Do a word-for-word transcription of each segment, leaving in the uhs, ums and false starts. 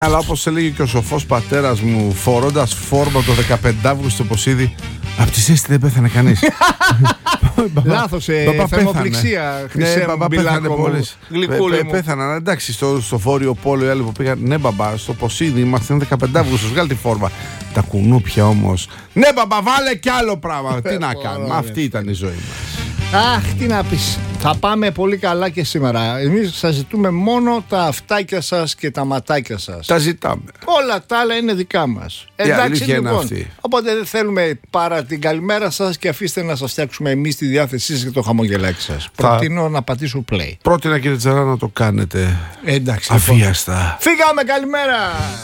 Αλλά όπως έλεγε και ο σοφός πατέρας μου, φορώντας φόρμα το δεκαπέντε Αυγούστου στο Ποσίδι, απ' τη ζέστη δεν πέθανε κανείς. Λάθος, ε, θερμοπληξία, χρυσέ μου, μπιλάκο μου, γλυκούλη μου. Πέθαναν, εντάξει, στο, στο Βόρειο Πόλο οι άλλοι που πήγαν. Ναι μπαμπά, στο Ποσίδι είμαστε δεκαπέντε Αυγούστου, βγάλει τη φόρμα. Τα κουνούπια όμως. Ναι μπαμπά, βάλε κι άλλο πράγμα. Τι να κάνουμε, αυτή ήταν η ζωή μας. Αχ, τι να πεις. Θα πάμε πολύ καλά και σήμερα. Εμείς σας ζητούμε μόνο τα αυτάκια σας και τα ματάκια σας. Τα ζητάμε. Όλα τα άλλα είναι δικά μας. Εντάξει, λοιπόν. Αυτή. Οπότε δεν θέλουμε παρά την καλημέρα σας και αφήστε να σας φτιάξουμε εμείς τη διάθεσή σας και το χαμογελάκι σας. Θα... Προτείνω να πατήσω play. Πρότεινα κύριε Τζαρά να το κάνετε. Εντάξει. Αφίαστα. Λοιπόν. Φύγαμε, καλημέρα.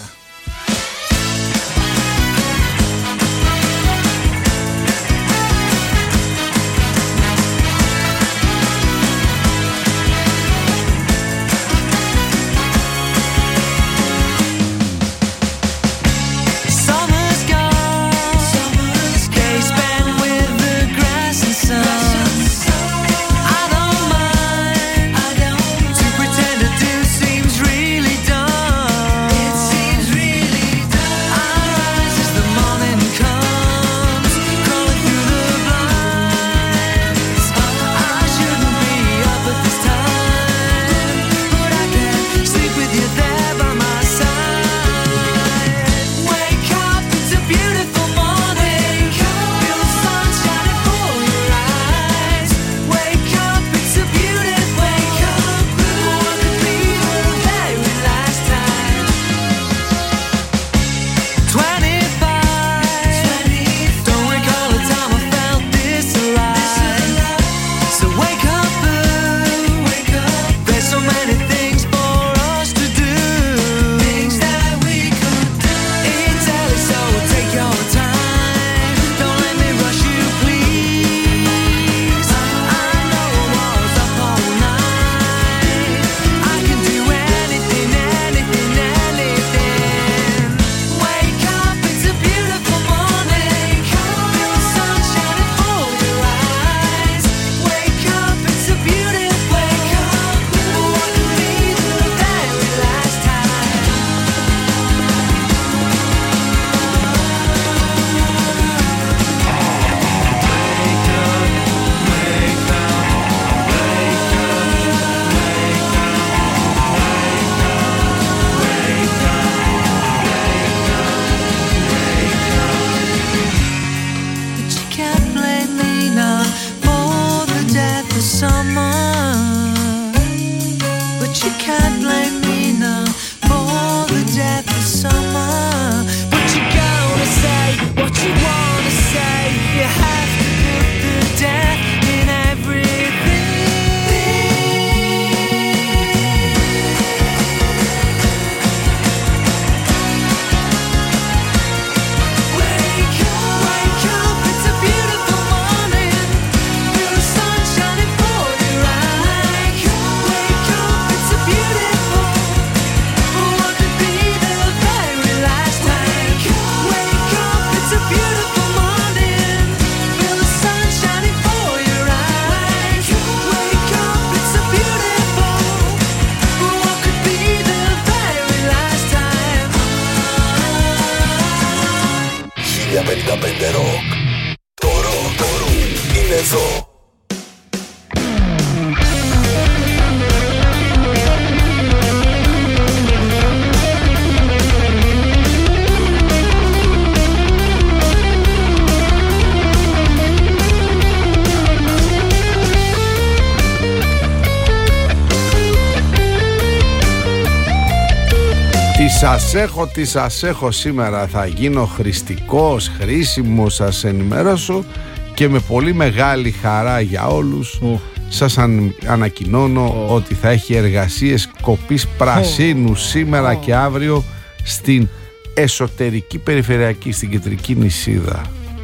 Σας έχω, τι σας έχω σήμερα. Θα γίνω χρηστικός, χρήσιμος, σας ενημερώσω και με πολύ μεγάλη χαρά για όλους uh. σας αν, ανακοινώνω uh. ότι θα έχει εργασίες κοπής πρασίνου uh. σήμερα uh. και αύριο στην εσωτερική περιφερειακή, στην κεντρική νησίδα.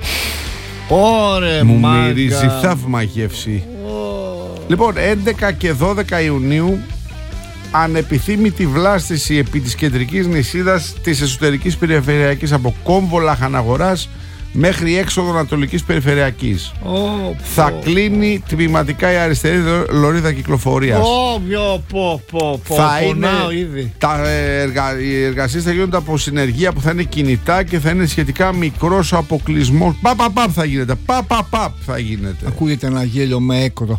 Ωρε, μου μάγκα. Μυρίζει θαύμα γεύση. uh. Λοιπόν, έντεκα και δώδεκα Ιουνίου ανεπιθύμητη βλάστηση επί της κεντρικής νησίδας της εσωτερικής περιφερειακής από Κόμβο Λαχαναγοράς μέχρι έξοδο Ανατολικής Περιφερειακής. Oh, θα oh, κλείνει oh. τμηματικά η αριστερή λωρίδα κυκλοφορίας. Oh, πω, πω, πω, θα είναι ήδη. Τα εργα... Οι εργασίες θα γίνονται από συνεργεία που θα είναι κινητά και θα είναι σχετικά μικρός ο αποκλεισμός. Παπ, παπ, παπ θα γίνεται. Παπ, παπ, παπ θα γίνεται. Ακούγεται ένα γέλιο με έκοδο.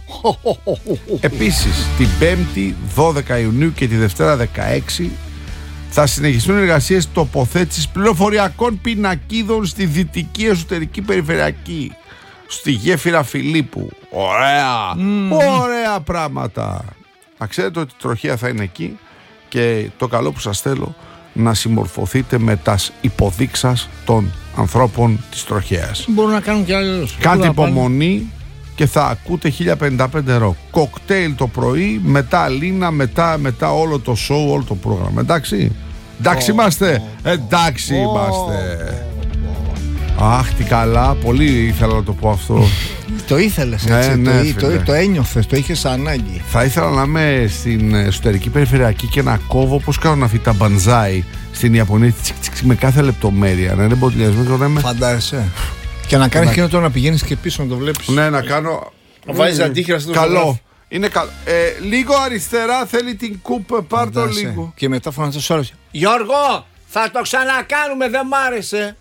Επίσης, την Πέμπτη δώδεκα Ιουνίου και τη Δευτέρα δεκαέξι θα συνεχιστούν εργασίες τοποθέτησης πληροφοριακών πινακίδων στη Δυτική Εσωτερική Περιφερειακή, στη γέφυρα Φιλίππου. Ωραία! Mm. Ωραία πράγματα! Να ξέρετε ότι η τροχέα θα είναι εκεί και το καλό που σας θέλω να συμμορφωθείτε με τας υποδείξας των ανθρώπων της τροχέας. Μπορούν να κάνουν και άλλους. Κάντε υπομονή και θα ακούτε χίλια πενήντα πέντε ρο. Κοκτέιλ το πρωί, μετά Λίνα, μετά, μετά όλο το show, όλο το πρόγραμμα. Εντάξει, εντάξει oh, είμαστε, oh, εντάξει oh, είμαστε. Oh, oh. Αχ, τι καλά, πολύ ήθελα να το πω αυτό. Το ήθελες έτσι, ναι, ναι, το, το, το ένιωθες, το είχες ανάγκη. Θα ήθελα να είμαι στην εσωτερική περιφερειακή και να κόβω όπως κάνουν αυτοί τα μπανζάι στην Ιαπωνία, τσικ, τσικ, με κάθε λεπτομέρεια. Να είναι μποτιλιασμένο, να είμαι... Φαντάζεσαι. Και να κάνεις εκείνο το να πηγαίνεις και πίσω να το βλέπεις. Ναι, να κάνω. Να βάζεις αντίχειρα στο καλό. Είναι καλό. Ε, λίγο αριστερά θέλει την κούπ, πάρ' το λίγο. Και μετά φωνάζεις όλους. Γιώργο, θα το ξανακάνουμε, δεν μ' άρεσε.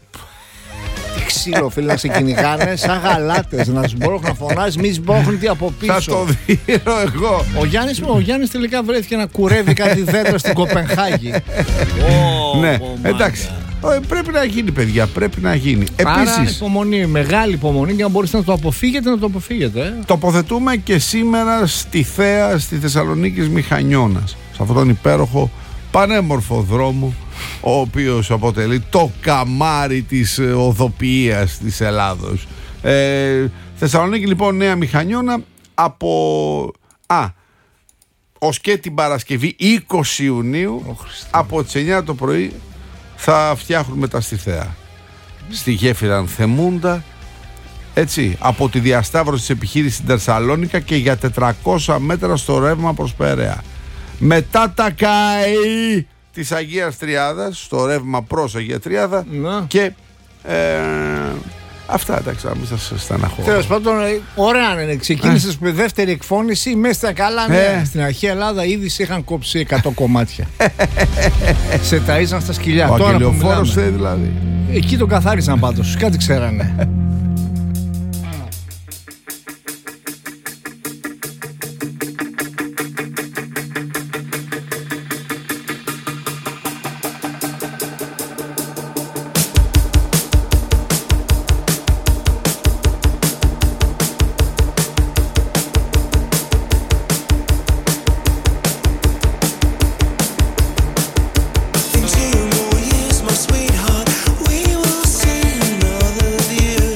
Τι ξύλο, φίλε, να σε κυνηγάνε σαν γαλάτες. Να σου μπορώ να φωνάζεις, μη σμπόχνετε από πίσω. Θα το δίνω εγώ. Ο Γιάννης, ο Γιάννης τελικά βρέθηκε να κουρεύει κάτι δέντρα στην Κοπενχάγη. Ναι, εντάξει. Πρέπει να γίνει, παιδιά, πρέπει να γίνει. Άρα, επίσης, υπομονή, μεγάλη υπομονή για να μπορείτε να το αποφύγετε, να το αποφύγετε. Ε. Τοποθετούμε και σήμερα στη Θέα, στη Θεσσαλονίκη Μηχανιώνας, σε αυτόν τον υπέροχο πανέμορφο δρόμο, ο οποίος αποτελεί το καμάρι της οδοποιίας της Ελλάδος. Ε, Θεσσαλονίκη λοιπόν, Νέα Μηχανιώνα, από α, ως και την Παρασκευή είκοσι Ιουνίου, oh, από τις εννιά το πρωί θα φτιάχνουμε τα στη Θέα, στη γέφυρα Ανθεμούντα, έτσι, από τη διασταύρωση της επιχείρησης στην Θεσσαλόνικα και για τετρακόσια μέτρα στο ρεύμα προς Περαία. Μετά τα ΚΑΗ της Αγίας Τριάδας, στο ρεύμα προς Αγία Τριάδα, να. Και ε, αυτά, εντάξει, να μην σας στεναχωρώ. Τέλος πάντων, ωραία είναι. Ξεκίνησες με δεύτερη εκφώνηση, μέσα στα καλά νέα. Ε. Στην αρχαία Ελλάδα ήδη σε είχαν κόψει εκατό κομμάτια. Σε ταΐζαν στα σκυλιά. Ο αγγελιοφόρος δηλαδή. Εκεί τον καθάρισαν πάντως, κάτι ξέρανε. Into more years, my sweetheart, we will see another view.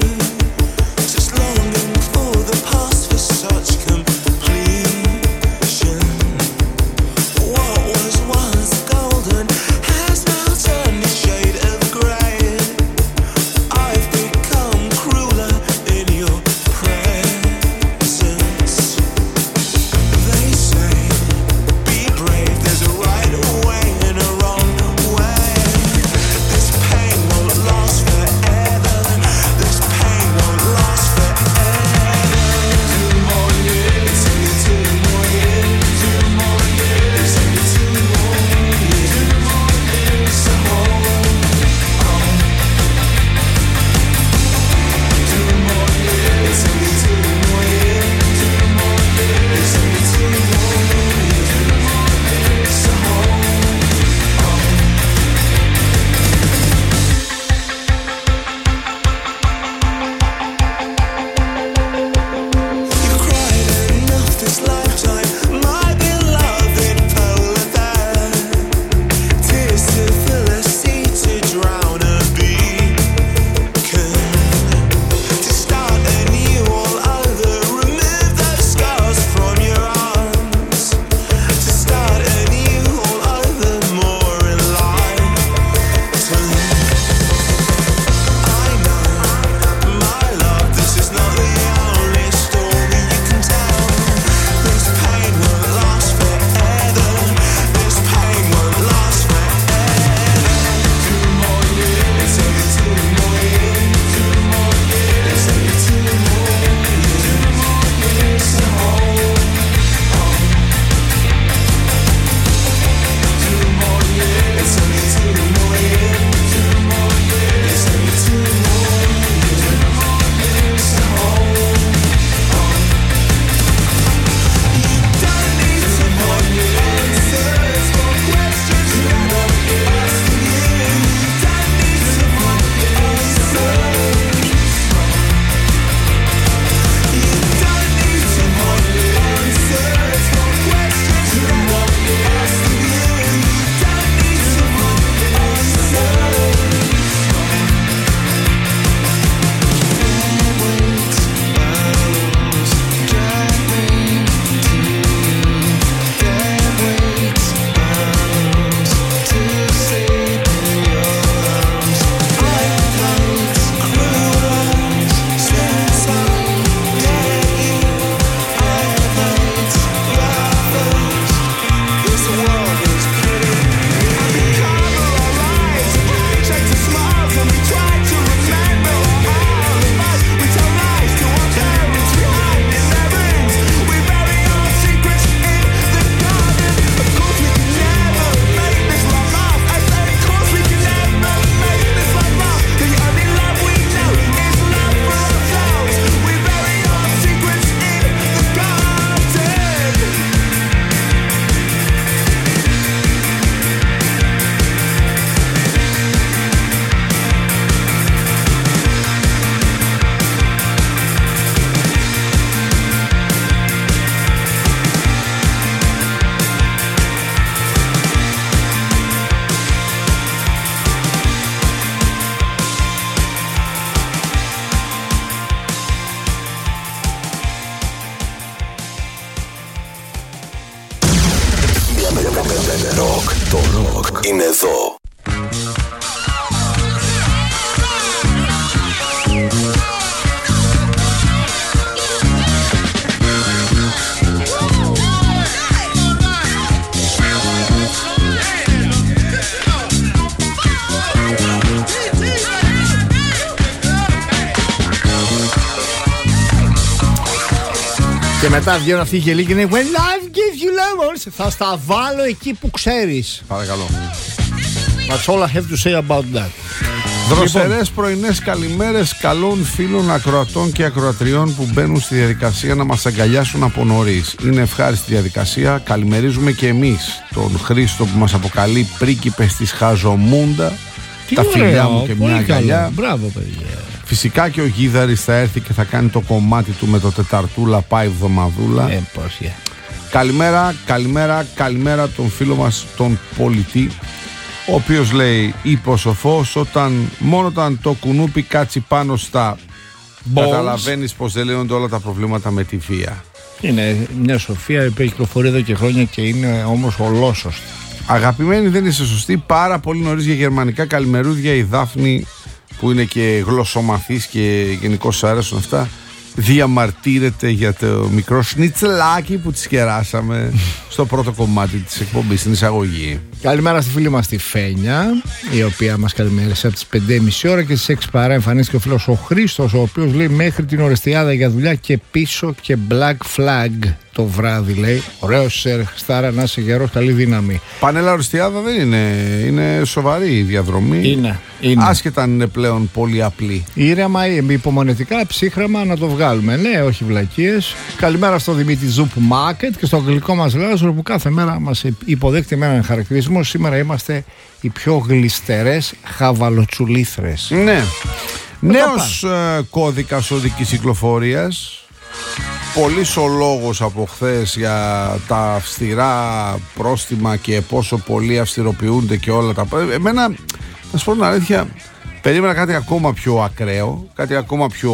Και μετά βγαίνουν αυτοί οι γελοί και είναι When life gives you lemons. Θα στα βάλω εκεί που ξέρεις. Παρακαλώ. That's all I have to say about that. Δροσερές πρωινές καλημέρες καλών φίλων ακροατών και ακροατριών που μπαίνουν στη διαδικασία να μας αγκαλιάσουν από νωρίς. Είναι ευχάριστη διαδικασία. Καλημερίζουμε και εμείς τον Χρήστο που μας αποκαλεί πρίγκιπες της Χαζομούντα. Τι τα ωραίο, φιλιά μου και μια αγκαλιά. Μπράβο, παιδιά. Φυσικά και ο Γίδαρης θα έρθει και θα κάνει το κομμάτι του με το τεταρτούλα πάει εβδομαδούλα. Ε, πώς, yeah. Καλημέρα, καλημέρα, καλημέρα τον φίλο μας τον πολιτή, ο οποίος λέει είπε ο σοφός όταν μόνο όταν το κουνούπι κάτσει πάνω στα balls, καταλαβαίνεις πως δεν λύνονται όλα τα προβλήματα με τη βία. Είναι μια σοφία που έχει κυκλοφορεί εδώ και χρόνια και είναι όμως ολόσωστη. Αγαπημένη, δεν είσαι σωστή. Πάρα πολύ νωρίς για γερμανικά καλημερούδια. Η Δάφνη που είναι και γλωσσομαθής και γενικώς αρέσουν αυτά, διαμαρτύρεται για το μικρό σνιτσελάκι που τις κεράσαμε στο πρώτο κομμάτι της εκπομπής, στην εισαγωγή. Καλημέρα στη φίλη μας τη Φένια, η οποία μας καλημέρασε από τις πέντε και μισή ώρα και στις έξι παρά εμφανίστηκε ο φίλος ο Χρήστος, ο οποίος λέει μέχρι την Ορεστιάδα για δουλειά και πίσω και Black Flag το βράδυ, λέει. Ωραίος Χριστάρα, να είσαι γερός, καλή δύναμη. Πανέλα Ορεστιάδα δεν είναι, είναι σοβαρή η διαδρομή. Είναι, είναι. Άσχετα αν είναι πλέον πολύ απλή. Ήρεμα, υπομονετικά, ψύχραμα να το βγάλουμε. Ναι, όχι βλακίες. Καλημέρα στο Δημήτρη Ζουπ Μάρκετ και στο αγγλικό μας Λάζαρο που κάθε μέρα μας υποδέχεται με έναν χαρακτηρισμό. Σήμερα είμαστε οι πιο γλιστερές χαβαλοτσουλήθρες. Ναι. Νέος ε, κώδικας οδικής κυκλοφορίας. Πολύς ο λόγος από χθες για τα αυστηρά πρόστιμα και πόσο πολύ αυστηροποιούνται και όλα τα. Εμένα, να σου πω την αλήθεια, περίμενα κάτι ακόμα πιο ακραίο, κάτι ακόμα πιο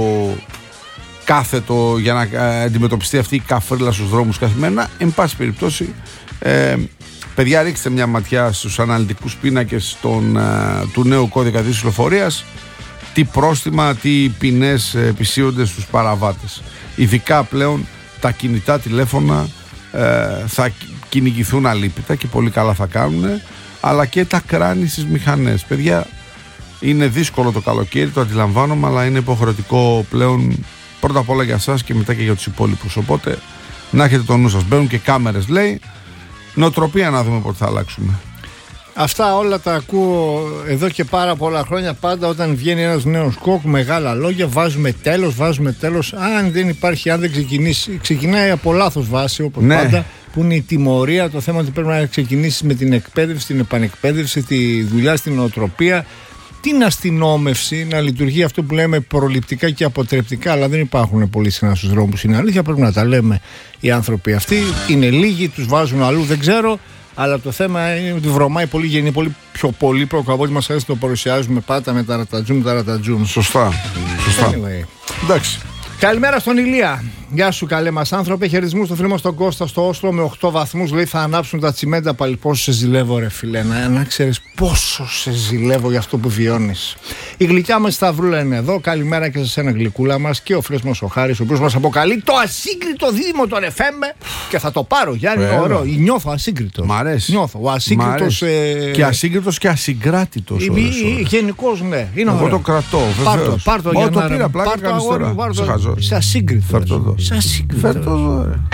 κάθετο για να αντιμετωπιστεί αυτή η καφρίλα στους δρόμους καθημερινά. Εν πάση περιπτώσει, ε, παιδιά, ρίξτε μια ματιά στους αναλυτικούς πίνακες των, ε, του νέου κώδικα της κυκλοφορίας. Τι πρόστιμα, τι ποινές επισύονται στους παραβάτες. Ειδικά πλέον τα κινητά τηλέφωνα ε, θα κυνηγηθούν αλίπητα και πολύ καλά θα κάνουν, αλλά και τα κράνη στις μηχανές. Παιδιά, είναι δύσκολο το καλοκαίρι, το αντιλαμβάνομαι, αλλά είναι υποχρεωτικό πλέον πρώτα απ' όλα για σας και μετά και για τους υπόλοιπους. Οπότε να έχετε το νου σας. Μπαίνουν και κάμερες, λέει. Νοοτροπία να δούμε πότε θα αλλάξουμε. Αυτά όλα τα ακούω εδώ και πάρα πολλά χρόνια. Πάντα όταν βγαίνει ένας νέος κόκ, μεγάλα λόγια, βάζουμε τέλος, βάζουμε τέλος. Αν δεν υπάρχει, αν δεν ξεκινήσει, ξεκινάει από λάθος βάση όπως ναι. πάντα, που είναι η τιμωρία. Το θέμα ότι πρέπει να ξεκινήσει με την εκπαίδευση, την επανεκπαίδευση, τη δουλειά στην νοοτροπία, την αστυνόμευση, να λειτουργεί αυτό που λέμε προληπτικά και αποτρεπτικά. Αλλά δεν υπάρχουν πολλοί συχνά στους δρόμους. Είναι αλήθεια, πρέπει να τα λέμε οι άνθρωποι αυτοί. Είναι λίγοι, τους βάζουν αλλού, δεν ξέρω. Αλλά το θέμα είναι ότι βρωμάει πολύ, γίνει πολύ πιο πολύπλοκο από ό,τι μας αρέσει να το παρουσιάζουμε πάντα με τα ρατατζούμ, τα ρατατζούμ. Σωστά. Σωστά. Anyway. Εντάξει. Καλημέρα στον Ηλία. Γεια σου, καλέ μας άνθρωπε. Χαιρετισμούς στο φίλο μας τον Κώστα στο Όσλο με οκτώ βαθμούς. Λέει θα ανάψουν τα τσιμέντα πάλι. Πόσο σε ζηλεύω, ρε φιλέ. Να, να ξέρεις πόσο σε ζηλεύω για αυτό που βιώνεις. Η γλυκιά μας Σταυρούλα είναι εδώ. Καλημέρα και σε σένα, γλυκούλα μας. Και ο φίλος μας ο Χάρης, ο οποίος μας αποκαλεί το ασύγκριτο δίδυμο των εφ εμ. Και θα το πάρω, Γιάννη. Είναι ωραίο. Νιώθω ασύγκριτο. Μ' αρέσει. Νιώθω. Ο ασύγκριτος. Ε... Και ασύγκριτος και ασυγκράτητος. Γενικώς, ναι. Είναι εγώ το κρατώ. Πάρτο, πάρτο για να πήρα πλάκα κάνεις τώρα. Σε χαζό. Σε ασύγκριτο. Φέρτο εδώ. Σε ασύγκριτο. Φέρτο εδώ, ρε.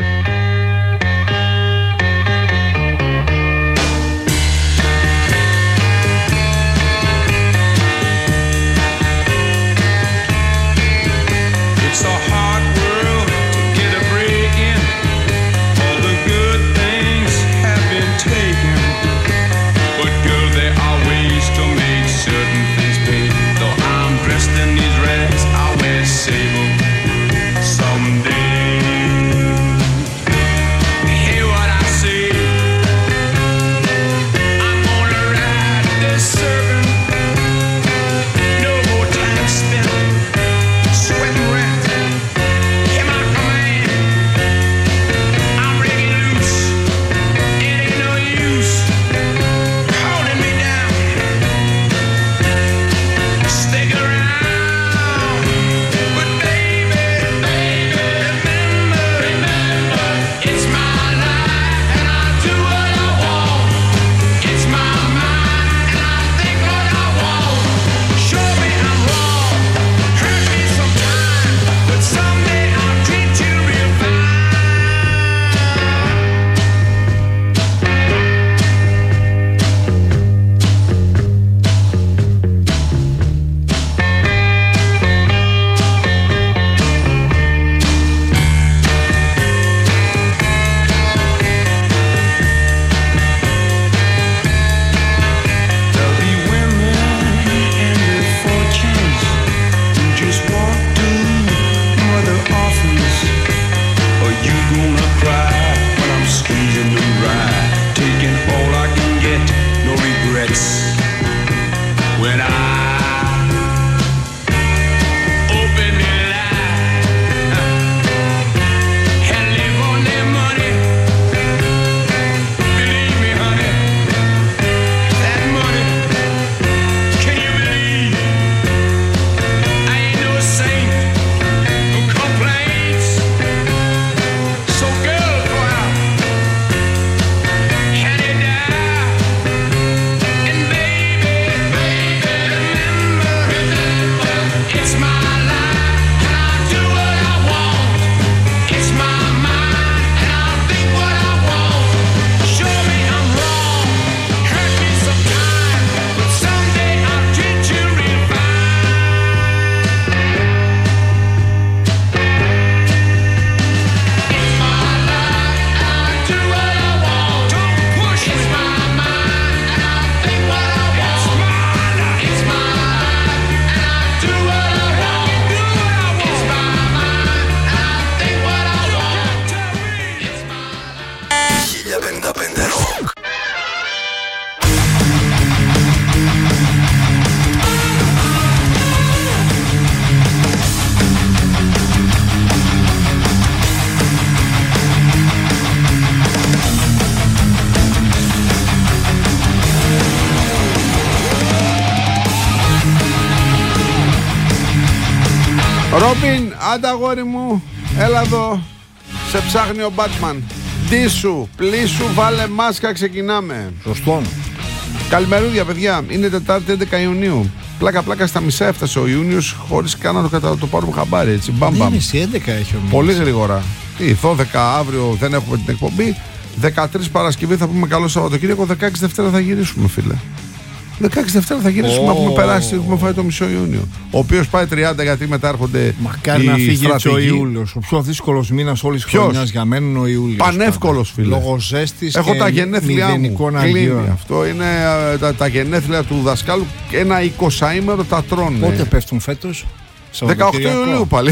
Ρόμπιν, άντα αγόρι μου, έλα εδώ. Σε ψάχνει ο Μπάτμαν. Ντύσου, πλήσου, βάλε μάσκα, ξεκινάμε. Σωστό. Καλημερούδια, παιδιά. Είναι Τετάρτη έντεκα Ιουνίου. Πλάκα πλάκα στα μισά έφτασε ο Ιούνιος χωρίς καν να το, κατα... το πάρουμε χαμπάρι, έτσι. Μπαμ, μπαμ. Είναι έντεκα έχει όμως. Πολύ γρήγορα. Τι, δώδεκα αύριο δεν έχουμε την εκπομπή. δεκατρείς Παρασκευή θα πούμε καλό Σαββατοκύριακο. δεκαέξι Δευτέρα θα γυρίσουμε, φίλε. δεκαέξι Δευτέρα θα γυρίσουμε. Oh. Έχουμε περάσει, έχουμε φάει το μισό Ιούνιο. Ο οποίος πάει τριάντα γιατί μετά έρχονται. Μακάρι να φύγει ο Ιούλιος. Ο πιο δύσκολος μήνας όλης της χρονιάς για μένα είναι ο Ιούλιος. Πανεύκολος, φίλε. Λόγω ζέστης. Έχω τα γενέθλιά μου. Κλείνει. Αυτό είναι τα, τα γενέθλια του δασκάλου. Ένα εικοσαήμερο τα τρώνε. Πότε πέφτουν φέτος? δεκαοκτώ Ιουλίου πάλι.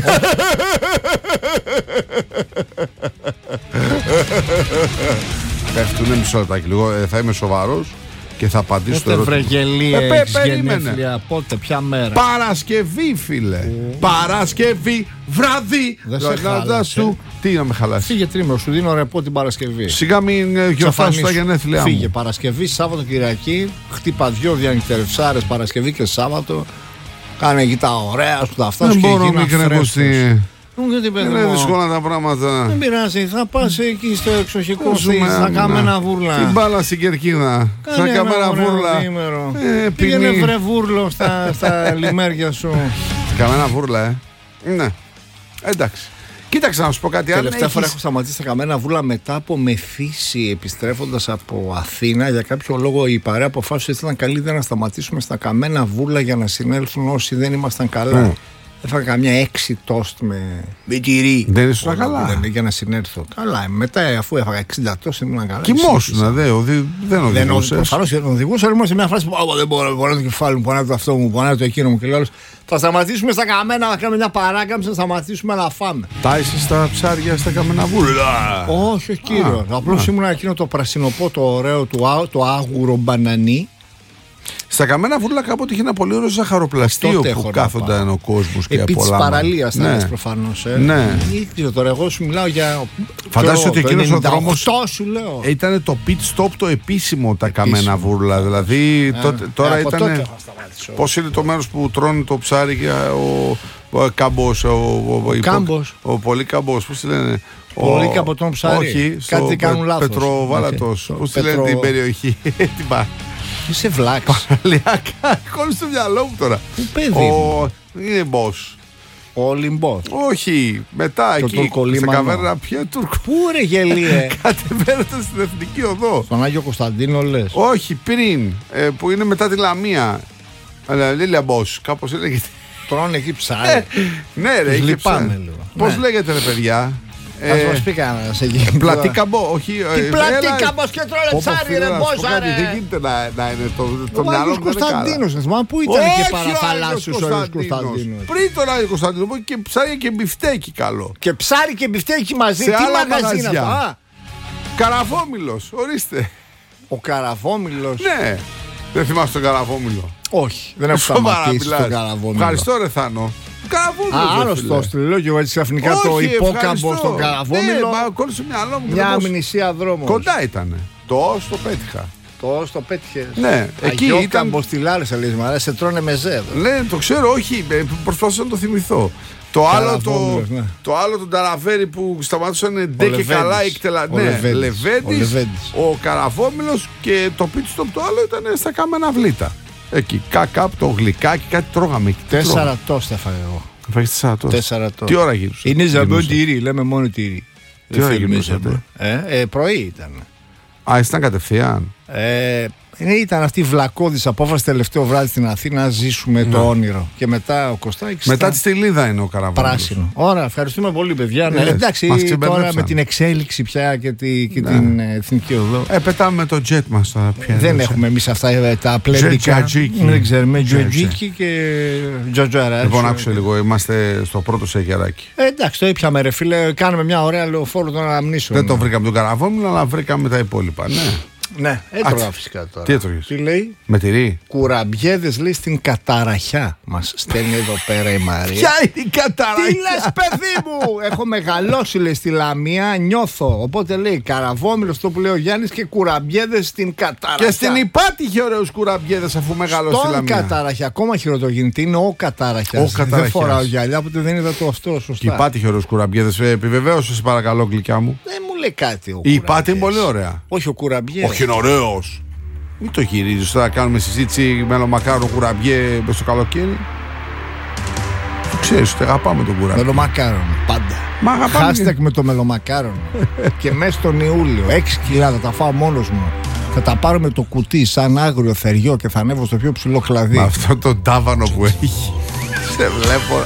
Πέφτουνε μισό λεπτάκι λίγο. Θα είμαι σοβαρός και θα απαντήσω στο ερώτημα. Πότε βρεγελία ε, έχεις γενέθλια? Πότε, ποια μέρα? Παρασκευή, φίλε. Mm. Παρασκευή, βράδυ. Δεν σε χάλασε. Τι να με χαλάσει? Φύγε τρίμηνο, σου δίνω ρεπό την Παρασκευή. Σιγά μην γιορτάσω τα γενέθλιά μου. Φύγε Παρασκευή, Σάββατο, Κυριακή. Χτύπα δυο διανυκτερευσάρες Παρασκευή και Σάββατο. Κάνε εκεί τα ωραία σου, τα αυτά σου και γίνα φρέσκος. Είναι δύσκολα τα πράγματα. Δεν πειράζει, θα πας εκεί στο εξοχικό σου, θα κάνουμε ένα βούρλα. Την μπάλα στην κερκίδα. Θα κάνουμε ένα βούρλα. Ε, πήγαινε βρε βούρλο στα, στα λιμέρια σου. Κάνουμε ένα βούρλα, ε. Ναι. Εντάξει. Κοίταξε να σου πω κάτι άλλο. Τελευταία φορά έχω σταματήσει στα καμένα βούλα μετά από μεθύση επιστρέφοντας από Αθήνα. Για κάποιο λόγο η παρέα αποφάσισε ότι ήταν καλύτερα να σταματήσουμε στα καμένα βούλα για να συνέλθουν όσοι δεν ήμασταν καλά. Mm. Έφαγα καμιά έξι τόστ με, με τυρί. Δεν ήσουν καλά. Δεν, για να συνέλθω. Καλά. Μετά, αφού έφαγα εξήντα τόστ, ήμουν καλά. Κοιμόσουνα, δε, οδη, δεν οδηγούσε. Προφανώς δεν οδηγούσα. Ήμουν σε μια φράση που δεν μπορώ, πονάει το κεφάλι μου, πονάει το αυτό μου, πονάει το εκείνο μου. Και λέω, θα σταματήσουμε στα καμένα, να κάνουμε μια παράκαμψη, να σταματήσουμε να φάμε. Τάισε στα ψάρια, στα καμένα βούλα. Όχι, όχι, κύριο. Απλώς ήμουν εκείνο το πρασινοπό, το ωραίο, το, το άγουρο μπανανί. Στα καμένα βούρλα κάποτε είχε ένα πολύ ωραίο ζαχαροπλαστείο που κάθονταν ο κόσμος και επί της παραλίας θα ναι. λες προφανώς. Ε. Ναι. Ήξερα τώρα, εγώ σου μιλάω για. Φαντάζεσαι ότι εκείνος ο δρόμος σου λέω. Ήταν το pit stop το επίσημο τα καμένα βούρλα. Δηλαδή ε, τότε, τώρα ε, ήταν. Πώς είναι το μέρος που τρώνε το ψάρι και ο, ο Κάμπος. Ο, ο, ο, Κάμπος. Ο, ο πολύ Κάμπος, πώς τη λένε. Πολύ καποτόν ψάρι. Όχι, κάτι κάνουν λάθος. Πετροβάλατος. Πώς τη λένε την περιοχή. Είσαι βλάκης. Παραλιακά, κόλλει στο μυαλό μου τώρα. Πού παιδί μου. Είναι μπος. Ο Λιμπός. Όχι, μετά το εκεί. Στην καβέρνα πια Τούρκο. Πού ρε γελίε. Κατεβαίνετε στην Εθνική Οδό. Στον Άγιο Κωνσταντίνο λες. Όχι, πριν. Ε, που είναι μετά τη Λαμία. Λίλια Μπος, κάπως λέγεται. Τρώνε εκεί ψάρι. Ναι, ρε, λυπάμαι λίγο. Πώς λέγεται, ρε παιδιά? Ας μας πει κανένα σε εκεί. Πλατή καμπό, όχι. Τι πλατή καμπός και τρώλε ψάρι, ρε Μπόσα, ρε. Δεν γίνεται να είναι το μυαλό μου. Ο Κωνσταντίνος, μα πού ήταν και παραθαλάσσιος ο Άγιος Κωνσταντίνος. Πριν τον Άγιο Κωνσταντίνο, και ψάρι και μπιφτέκι καλό. Και ψάρι και μπιφτέκι μαζί, τι μαγαζί είναι αυτό? Καραβόμυλος, ορίστε. Ο Καραβόμυλος. Ναι, δεν θυμάσαι τον Καραβόμυλο? Όχι, δεν έχω σταματήσει τον Καραβόμυλο. Ευχαριστώ, ρε Θάνο. Α, άλλωστο, το λέω και εγώ έτσι ξαφνικά το υπόκαμπο στον Καραβόμυλο. Ναι, μα κόλλησε στο μυαλό μου. Μια μηνυσία δρόμο. Κοντά ήταν. Το το πέτυχα. Το το πέτυχε. Ναι, εκεί ήταν. Μποστιλάρες, αλήθεια, μου αρέσει, σε τρώνε μεζέ. Ναι, το ξέρω, όχι, προσπαθούσα να το θυμηθώ. Το άλλο, το, ναι. το άλλο τον Ταραβέρι που σταματούσαν ντε και καλά εκτελα... Ναι, Λεβέντης, ο, ο Καραβόμυλος και το πίτι στο το άλλο ήταν στα κάμενα βλήτα. Εκεί, κάκαπ, το γλυκάκι, κάτι τρώγαμε. Τέσσερα τόστα έφαγα εγώ. Έφαγες τέσσερα τόστα. Τέσσερα τόστα. Τι ώρα γύρουσα? Είναι ζαμπόν τυρί, λέμε μόνο τυρί. Τι ώρα γύρουσατε? Ε, ε, πρωί ήταν. Α, ήσταν κατευθείαν. Ε, ήταν αυτή η βλακώδης απόφαση τελευταίο βράδυ στην Αθήνα να ζήσουμε ναι. το όνειρο. Και μετά ο Κωστάκης. Μετά στα... τη Στυλίδα είναι ο Καραβάνος. Πράσινο. Ωραία, ευχαριστούμε πολύ, παιδιά. Ναι, εντάξει, τώρα με την εξέλιξη πια και, τη, και ναι. την Εθνική Οδό. Ε, πετάμε με το jet μας τώρα πια. Δεν έχουμε εμείς αυτά τα πλέντικα. Δεν ξέρουμε. Τζοτζίκι και Τζοτζάρα. Λοιπόν, άκουσε λίγο, είμαστε στο πρώτο σεγεράκι. Ε, εντάξει, το ήπιαμε, ρε φίλε. Κάνουμε μια ωραία λεωφόρο των αναμνήσεων. Δεν το βρήκαμε τον Καραβόμιλο, αλλά βρήκαμε τα υπόλοιπα. Ναι. Ναι, έτρωγα φυσικά τώρα. Τι έτρωγες? Τι λέει? Με τυρί. Κουραμπιέδες λέει στην Καταραχιά. Μας στέλνει εδώ πέρα η Μαρία. Ποια είναι η Καταραχιά? Τι λες παιδί μου? Έχω μεγαλώσει λέει στη Λαμία, νιώθω. Οπότε λέει Καραβόμιλο, αυτό που λέει ο Γιάννης, και κουραμπιέδες στην Καταραχιά. Και στην Ηπάτη είχε ωραίους κουραμπιέδες αφού μεγαλώσει στη Λαμία. Στον Καταραχιά, ακόμα χειρότερο γίνεται. Είναι ο Καταραχιάς. Δεν φοράω γυαλιά, οπότε δεν είδα το αυτό σωστά. Η Ηπάτη είχε ωραίους κουραμπιέδες. Επιβεβαίωσε, σε παρακαλώ, γλυκιά μου. Δεν μου λέει κάτι ο Η Ηπάτη είναι πολύ ωραία. Όχι ο κουραμπιέδες. Όχι, είναι ωραίος. Μην το γυρίζεις τώρα, κάνουμε συζήτηση μελομακάρονο κουραμπιέ στο καλοκαίρι. Το ξέρεις, το αγαπάμε τον κουραμπιέ. Μελομακάρονο, πάντα. Μα αγαπάμε. Hashtag με το μελομακάρονο. Και μέσα στον Ιούλιο, έξι κιλά θα τα φάω μόνος μου. Θα τα πάρω με το κουτί σαν άγριο θεριό και θα ανέβω στο πιο ψηλό κλαδί. Με αυτό το τάβανο που έχει. Σε βλέπω.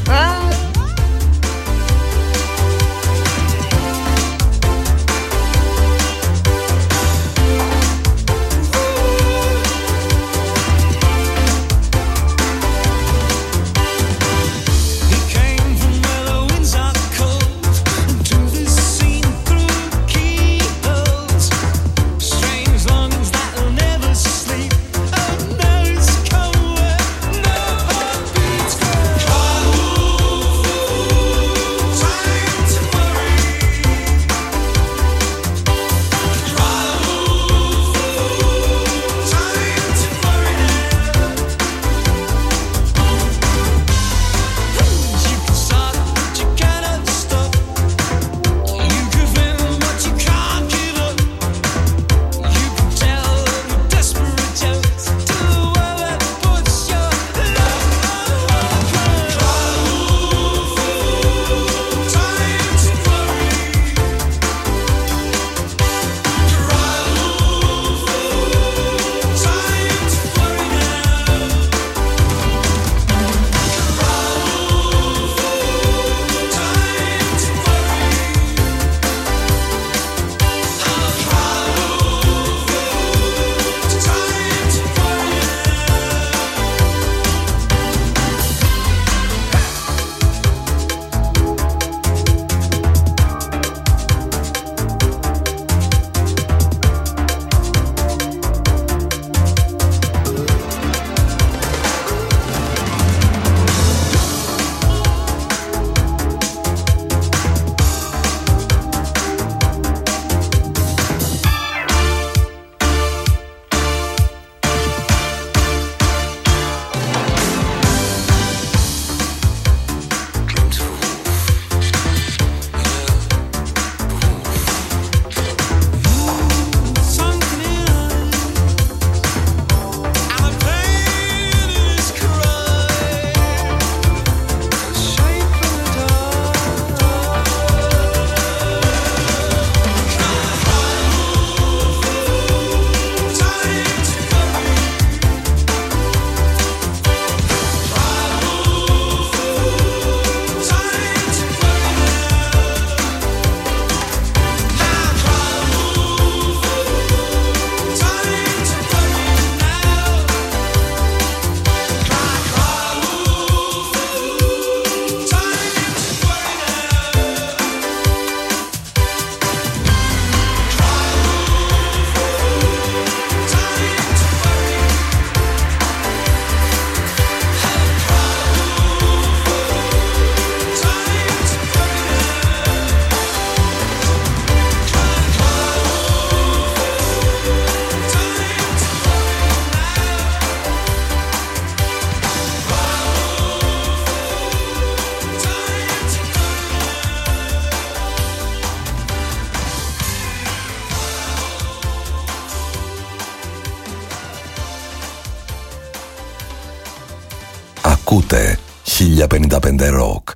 Ακούτε χίλια πενήντα πέντε Rock.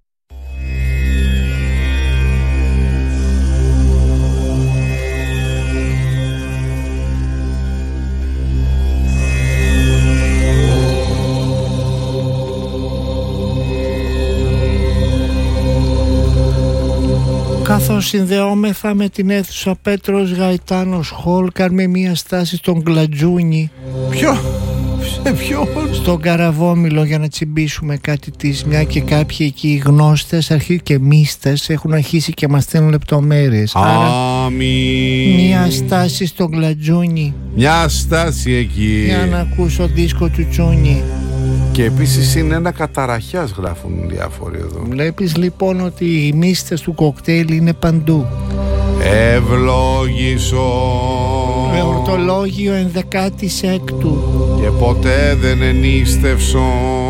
Καθώς συνδεόμεθα με την αίθουσα Πέτρος Γαϊτάνος Χολ, κάνουμε μια στάση στον Γκλατζούνι. Ποιο? Σε ποιον? Στον Καραβόμηλο, για να τσιμπήσουμε κάτι της, μια και κάποιοι εκεί οι γνώστες αρχί και μίστες έχουν αρχίσει και μας στέλνουν λεπτομέρειες. Αμήν. Μια στάση στον Γκλατζούνι. Μια στάση εκεί. Για να ακούσω δίσκο του Τσούνι. Και επίσης είναι ένα καταραχιάς, γράφουν διάφοροι εδώ. Βλέπεις λοιπόν ότι οι μίστες του κοκτέιλ είναι παντού. Ευλόγησον Εορτολόγιο ενδεκάτης έκτου. και ποτέ δεν ενίστευσον.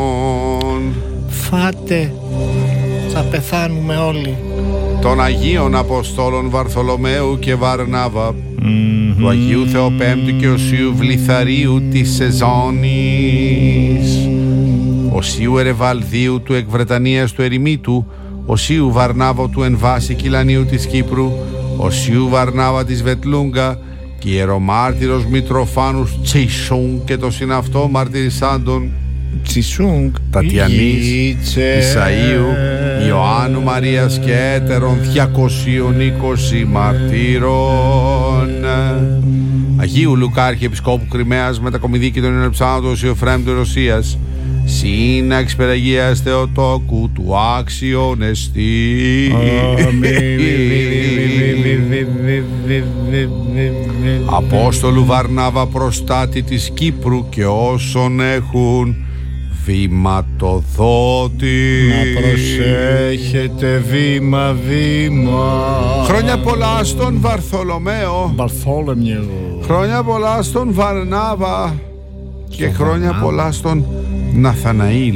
Φάτε, θα πεθάνουμε όλοι. Των Αγίων Αποστόλων Βαρθολομαίου και Βαρνάβα, mm-hmm. του Αγίου Θεοπέμπτου και Οσίου Βληθαρίου της Σεζόνης, Οσίου Ερεβαλδίου του Εκβρετανίας του Ερημίτου, Οσίου Βαρνάβα του Ενβάση Κιλανίου της Κύπρου, Οσίου Βαρνάβα της Βετλούγκα και ιερομάρτυρος Μητροφάνους Τσίσουνγκ και το συναυτό μαρτυρισάντων Τσισούγκ, Τατιανής, Ισαΐου, Ιωάννου Μαρίας και έτερων διακοσίων είκοσι μαρτύρων, Αγίου Λουκά Αρχιεπισκόπου Κριμαίας μετακομιδίκη των Ιεροψάνων του Οσιοφρέμ του Ρωσίας, Σύναξη Περαγίας Θεοτόκου του άξιον εστί. Απόστολου Βαρνάβα προστάτη της Κύπρου και όσων έχουν βηματοδότη. Να προσέχετε βήμα βήμα. Χρόνια πολλά στον Βαρθολομαίο. Μπαρθόλεμιου. Χρόνια πολλά στον Βαρνάβα. Και χρόνια Βαρνάβα. πολλά στον Ναθαναήλ.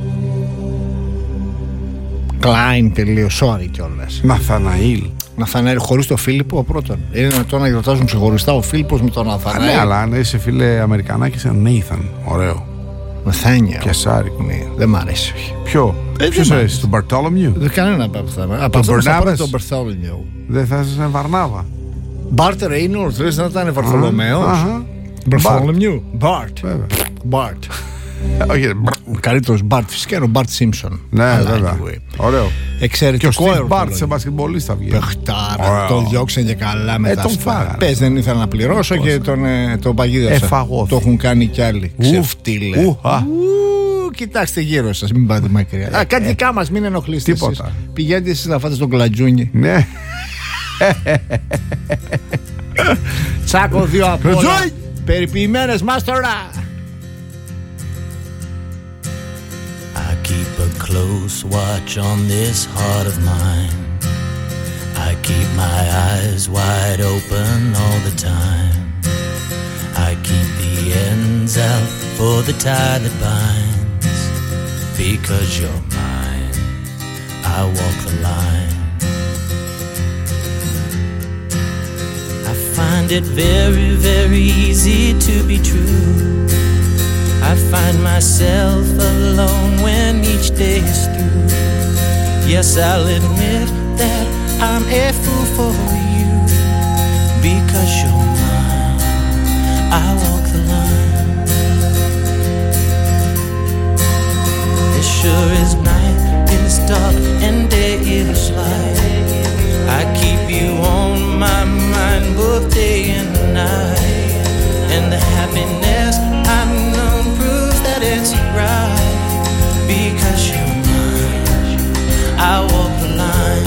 Κλάιν τελείως, sorry κιόλας. Ναθαναήλ. Ναθαναήλ χωρίς το Φίλιππο ο πρώτον. Είναι δυνατόν να γιορτάζουν ξεχωριστά ο Φίλιππος με τον Ναθαναήλ? Ναι, αλλά αν είσαι φίλε Αμερικανάκι σαν Νέιθαν. Ωραίο. Ναθάνια. Πιασάρικο. Ναι, δεν μ' αρέσει, όχι. Ποιο? Ε, Ποιος αρέσει? Τον Μπαρτόλομιου? Δεν κανένα από αυτά. Από αυτό θα πάρει τον Μπαρθόλομιου. Δεν θα είσαι Βαρνάβα. Μπάρτ Ρέινολτς, δεν θα ήταν Βαρθολομαίος. Μπαρθόλομιου. Μπάρτ. Μπάρτ. Όχι, καλύτερος Μπάρτ φυσικά είναι ο Μπάρτ Σίμψον. Ναι, βέβαια. Ωραίο. Εξαιρετικό. Και ο Στιβ Μπάρτ σε μπασκετμπολίστα βγαίνει. Παιχτάρα. Τον διώξαν και καλά με ε, τα τον αυτά. Πες, δεν ήθελα να πληρώσω και τον, ε, τον παγίδευσα. Εφαγώθη. Το έχουν κάνει κι άλλοι. Ξεφτύλε. Ου, κοιτάξτε γύρω σας, μην πάτε μακριά. Α, κάτι δικά μας, μην ενοχλείστε. Τίποτα. Πηγαίνετε εσείς να φάτε στον Γκλατζούνι. Ναι. Τσάκο δύο από όλα. Περιποιημένες μας τώρα. I keep a close watch on this heart of mine. I keep my eyes wide open all the time. I keep the ends out for the tie that binds. Because you're mine, I walk the line. I find it very, very easy to be true. I find myself alone when each day is through. Yes, I'll admit that I'm a fool for you. Because you're mine, I walk the line. As sure as night is dark and day is light, I keep you on my mind both day and night. And the happiness I've known proves that it's right. Because you're mine, I walk the line.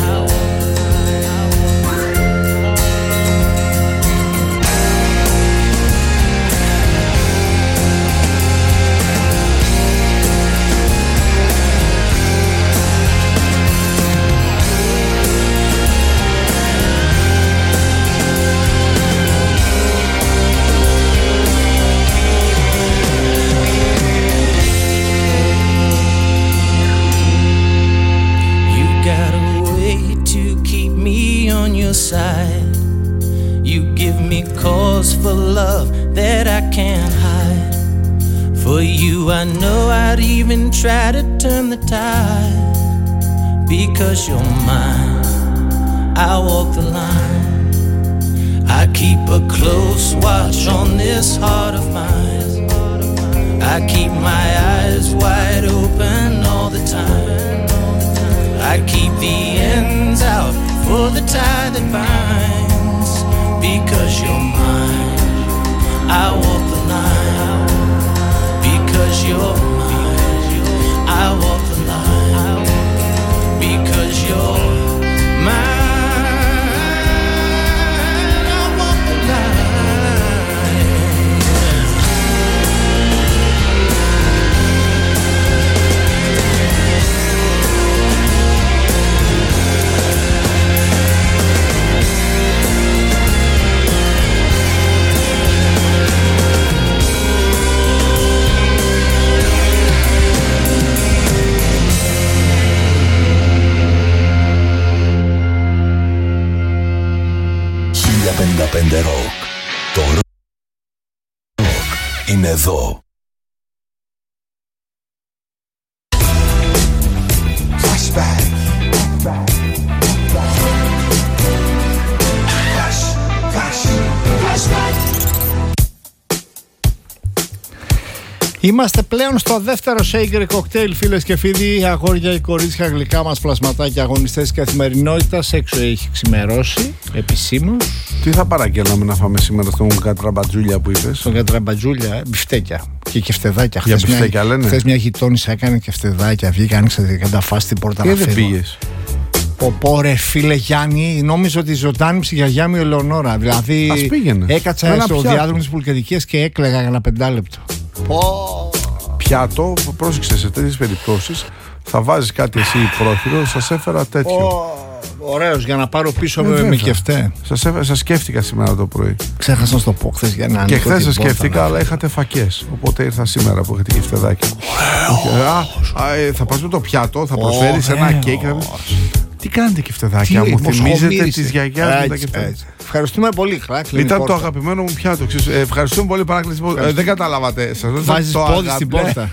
Side. You give me cause for love that I can't hide. For you I know I'd even try to turn the tide. Because you're mine, I walk the line. I keep a close watch on this heart of mine. I keep my eyes wide open all the time. I keep the ends out for the tie that binds. Because you're mine, I walk the line. πέντε Rock. Το Rock είναι εδώ. Flashback. Flash, flash, flashback. Είμαστε πλέον στο δεύτερο Shaker Cocktail, φίλες και φίλοι, αγόρια ή κορίτσια, γλυκά μας πλασματάκια, αγωνιστές της καθημερινότητας. Έξω έχει ξημερώσει επισήμως. Τι θα παραγγέλναμε να φάμε σήμερα στον κατραμπατζούλια που είπες? Στον κατραμπατζούλια, μπιφτέκια και κεφτεδάκια. Για μπιφτέκια μια, λένε. Χθες μια γειτόνισσα έκανε κεφτεδάκια, βγήκα, άνοιξα την φάση στην πόρτα. Και δεν πήγες? Πω ρε φίλε Γιάννη, νόμιζα ότι ζωντάνιψε η γιαγιά μου η Ελεονόρα. Δηλαδή ας πήγαινε. Έκατσα στο διάδρομο της Πουλκεδικής και έκλαιγα για ένα πεντάλεπτο. Πω. Πιάτο, πρόσεξε, σε τέτοιες περιπτώσεις θα βάζεις κάτι εσύ πρόχειρο. Σας έφερα τέτοιο. Oh, ωραίος, για να πάρω πίσω ε, με, με κεφτέ. Σας, έφερα, σας σκέφτηκα σήμερα το πρωί. Ξέχασα να το πω χθες για να. Και χθες σας σκέφτηκα, να... αλλά είχατε φακές. Οπότε ήρθα σήμερα που είχατε κεφτεδάκι. Θα πας με το πιάτο, θα προσφέρεις ένα κέικ. Τι κάνετε κεφτεδάκια? Τι, μου θυμίζετε τις γιαγιάς με τα κεφτεδάκια. Ευχαριστούμε πολύ, Χράκλη. Ήταν πόρτα. Το αγαπημένο μου πιάτο. Ε, ευχαριστούμε πολύ, Παράκληση. Ε, δεν καταλάβατε. Βάζεις πόδι στην πόρτα.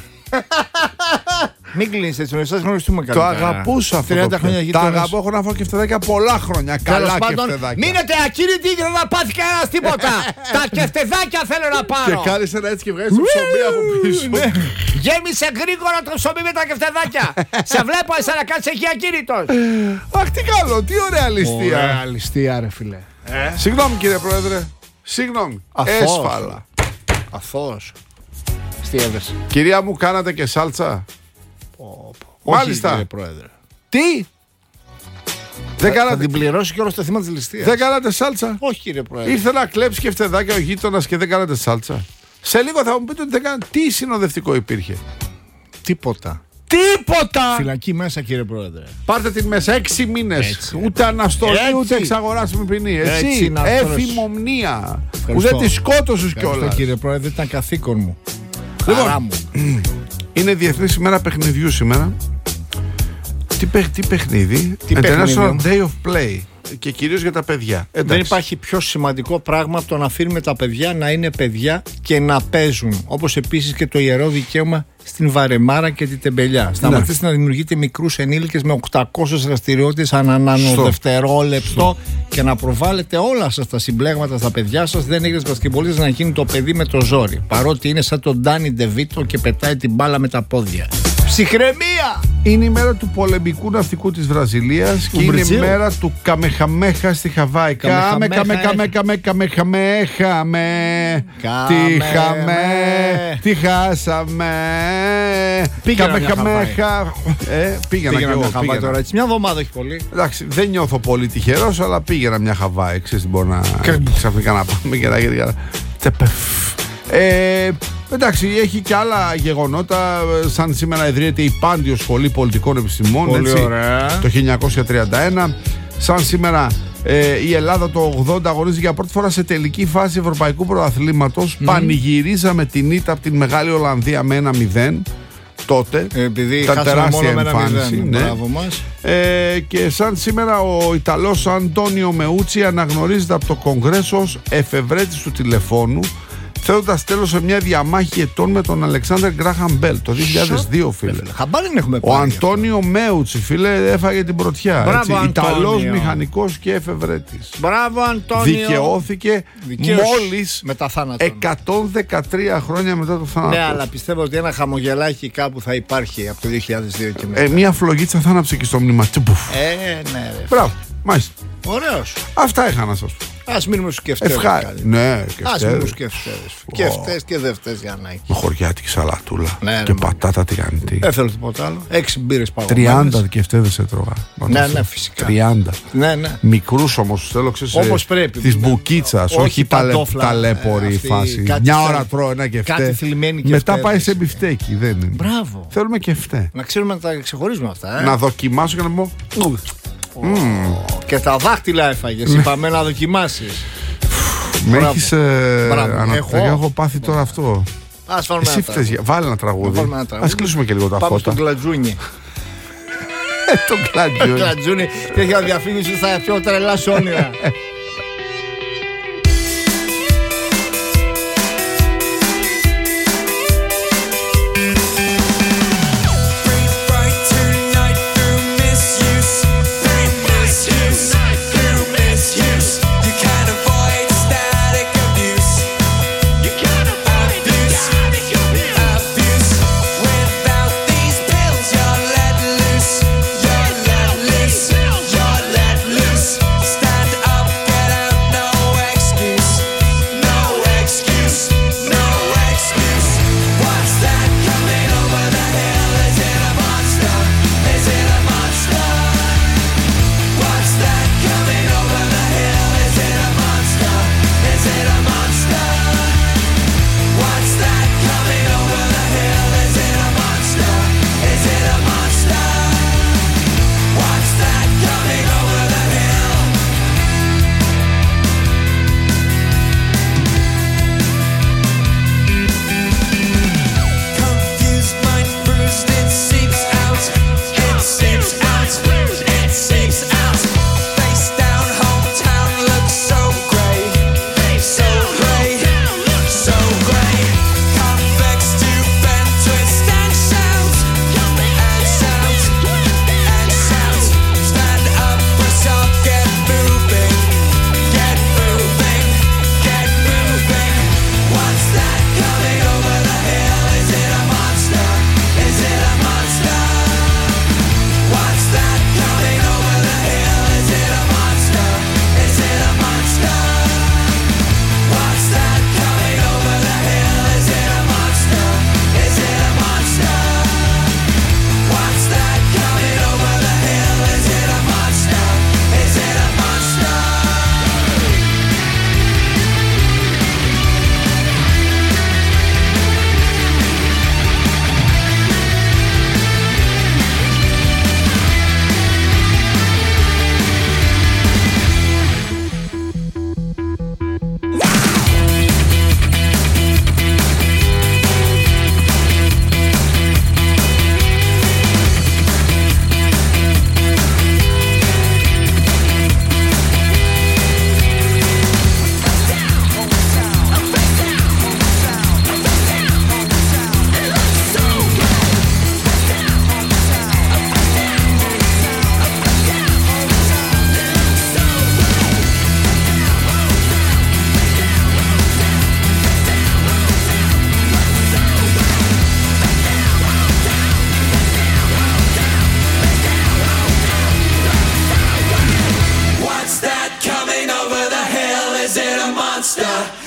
Μην κλείνεις έτσι, να σας γνωριστούμε καλά. Το αγαπούσα αυτό. τριάντα χρόνια γείτονες. Τα αγαπώ, έχω να φάω κεφτεδάκια πολλά χρόνια. Καλά κεφτεδάκια. Μείνετε ακίνητοι για να πάθει κανένας τίποτα. Τα κεφτεδάκια θέλω να πάρω. Και κάνεις ένα έτσι και βγάζεις το ψωμί από πίσω. Γέμισε γρήγορα το ψωμί με τα κεφτεδάκια. Σε βλέπω εσένα να κάτσεις εκεί ακίνητος. Αχ, τι καλό, τι ωραία ληστεία. Ωραία ληστεία, ρε φίλε. Συγγνώμη, κύριε Πρόεδρε. Συγγνώμη. Έσφαλα. Αθώος. Κυρία μου, κάνατε και σάλτσα? Oh, μάλιστα. Όχι, κύριε Πρόεδρε. Τι? Δεν κάνατε... Θα την πληρώσει και όλο το θύμα της ληστείας. Δεν κάνατε σάλτσα? Όχι, κύριε Πρόεδρε. Ήρθε να κλέψει κεφτεδάκια ο γείτονας και δεν κάνατε σάλτσα. Σε λίγο θα μου πείτε ότι δεν κάνατε. Τι συνοδευτικό υπήρχε? Τίποτα. Τίποτα! Φυλακή μέσα, κύριε Πρόεδρε. Πάρτε την μέσα έξι μήνες. Ούτε αναστολή, ούτε εξαγοράσιμη ποινή. Εσύ, εφημομνία. Που δεν τη σκότωσες κιόλας. Κύριε Πρόεδρε, ήταν καθήκον μου. Λοιπόν, μου. Είναι Διεθνής ημέρα παιχνιδιού σήμερα. Τι, παιχ, τι παιχνίδι? Τι International Day of Play. Και κυρίως για τα παιδιά. Εντάξει. Δεν υπάρχει πιο σημαντικό πράγμα από το να αφήνουμε τα παιδιά να είναι παιδιά και να παίζουν. Όπως επίσης και το ιερό δικαίωμα στην βαρεμάρα και την τεμπελιά. Σταματήστε να δημιουργείτε μικρούς ενήλικες με οκτακόσιες δραστηριότητες ανά νανοδευτερόλεπτο και να προβάλλετε όλα σας τα συμπλέγματα στα παιδιά σας. Δεν έχετε μπασκετμπολίστες να γίνει το παιδί με το ζόρι. Παρότι είναι σαν τον Ντάνι Ντεβίτο και πετάει την μπάλα με τα πόδια. Ψυχραιμία! Είναι η μέρα του πολεμικού ναυτικού της Βραζιλίας και είναι η μέρα του Καμεχαμέχα στη Χαβάη. Κάμε, κάμε, κάμε, κάμε, καμεχαμέχα με. Τι χαμε, τι χάσαμε. Πήγαινα μια Χαβάη. Ε, πήγαινα και εγώ. Χαβάη τώρα, έτσι, μια εβδομάδα έχει πολύ. Εντάξει, δεν νιώθω πολύ τυχερός, αλλά πήγαινα μια Χαβάη. Ξέρεις τι μπορώ να ξαφνικά να πάμε και να γίνει. Ε, εντάξει, έχει και άλλα γεγονότα. Σαν σήμερα ιδρύεται η Πάντιο Σχολή Πολιτικών Επιστημών. Πολύ έτσι, ωραία. Το χίλια εννιακόσια τριάντα ένα. Σαν σήμερα ε, η Ελλάδα το ογδόντα αγωνίζεται για πρώτη φορά σε τελική φάση Ευρωπαϊκού Πρωταθλήματος. Mm. Πανηγυρίζαμε την ήττα από την Μεγάλη Ολλανδία με ένα μηδέν. Τότε επειδή ήταν τεράστια εμφάνιση, ναι. Μας. Ε, και σαν σήμερα ο Ιταλός Αντώνιο Μεούτσι αναγνωρίζεται από το Κογκρέσο ως εφευρέτης του τηλεφώνου, θέτοντας τέλος σε μια διαμάχη ετών με τον Αλεξάνδερ Γκράχαμ Μπέλ το δύο χιλιάδες δύο, φίλε. Χαμπάρι έχουμε ο Αντώνιο Μέουτσι, φίλε, έφαγε την πρωτιά. Μπράβο, έτσι, Ιταλός μηχανικός και εφευρέτης. Μπράβο, Αντώνιο. Δικαιώθηκε Δικαίως μόλις μετά θάνατον. εκατόν δεκατρία χρόνια μετά το θάνατο. Ναι, αλλά πιστεύω ότι ένα χαμογελάκι κάπου θα υπάρχει από το δύο χιλιάδες δύο και μετά. Ε, μια φλογίτσα θάναψε και στο μνήμα. Ε, ναι, ρε. Μπράβο, μάλιστα. Ωραίος. Αυτά είχα να σας πω. Ας μείνουμε στους κεφτές. Ευχά... Ναι, Ας μείνουμε στους κεφτές. Oh. Κεφτές και δευτές για να έχει. Με χωριάτικη σαλατούλα. Ναι, και ναι, πατάτα τηγανιτή. Δεν θέλω τίποτα άλλο. Έξι μπύρες παγωμένες. τριάντα κεφτέδες έτρωγα. Ναι, ναι, φυσικά. τριάντα. Ναι, ναι. Μικρούς όμως τους θέλω, ξέρεις. Όπως πρέπει. Της μπουκίτσας, όχι, όχι ταλε, ταλέπορη ε, φάση. Μια ώρα θε... τρώω ένα κεφτέ. Κάτι θλιμμένη κεφτέ. Μετά πάει σε μπιφτέκι. Δεν είναι. Μπράβο. Θέλουμε κεφτέ. Να ξέρουμε να τα ξεχωρίζουμε αυτά. Ε? Να δοκιμάσω και να πω. Oh. Mm. Και τα δάχτυλα έφαγες. Είπαμε να δοκιμάσεις. Με έχεις αναπτύξει. Έχω πάθει τώρα αυτό. Ας βάλουμε εσύ φταίς, βάλε ένα τραγούδι. Ας κλείσουμε και λίγο τα πάμε φώτα. Πάμε στον Κλατζούνι. Τον Κλατζούνι. Κλατζούνι. Τέτοια διαφήμιση θα πιο τρελά όνειρα.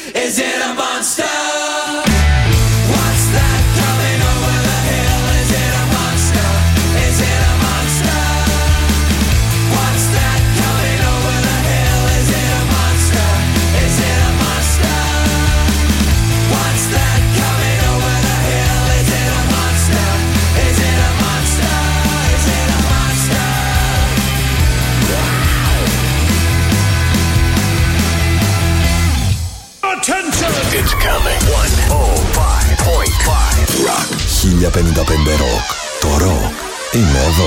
Is it a monster? What's that coming over the hill? Is it a monster? Is it a monster? What's that coming over the hill? Is it a monster? Is it a monster? What's that coming over the hill? Is it a monster? Is it a monster? Is it a monster? Attention! It's coming. εκατόν πέντε κόμμα πέντε Rock. χίλια πενήντα πέντε Rock. Το rock είναι εδώ.